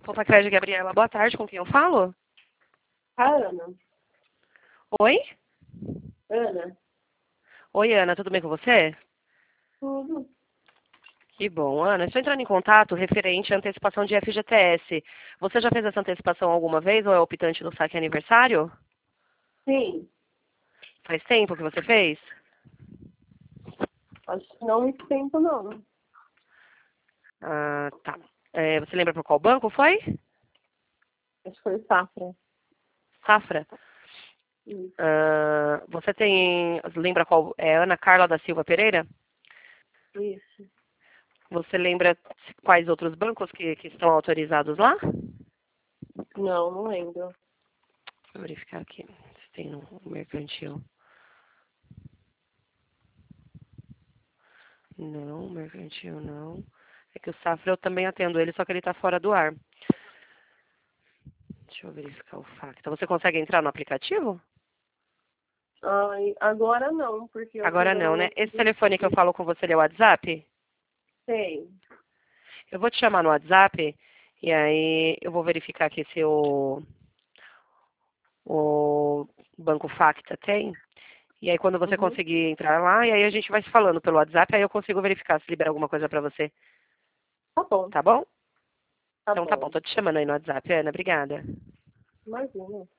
Poupa Crédito Gabriela, boa tarde, com quem eu falo? A Ana. Oi? Ana. Oi, Ana, tudo bem com você? Tudo. Que bom, Ana. Estou entrando em contato referente à antecipação de FGTS. Você já fez essa antecipação alguma vez ou é optante do saque aniversário? Sim. Faz tempo que você fez? Acho que não muito tempo, não. Ah, tá. Você lembra por qual banco foi? Acho que foi Safra. Safra? Isso. Você tem. Lembra qual? É Ana Carla da Silva Pereira? Isso. Você lembra quais outros bancos que estão autorizados lá? Não, não lembro. Vou verificar aqui se tem no mercantil. Não, mercantil não. É que o Safra eu também atendo ele, só que ele está fora do ar. Deixa eu verificar o Facta. Você consegue entrar no aplicativo? Ai, agora não, porque eu tô Agora dando não, né? uma... Esse telefone que eu falo com você ele é o WhatsApp? Sei. Eu vou te chamar no WhatsApp e aí eu vou verificar aqui se o Banco Facta tem. E aí quando você Uhum. conseguir entrar lá, e aí a gente vai se falando pelo WhatsApp, aí eu consigo verificar se libera alguma coisa pra você. Tá bom. Tá bom? Tá Então tá bom, bom. tô te chamando aí no WhatsApp, Ana. Obrigada. Imagina.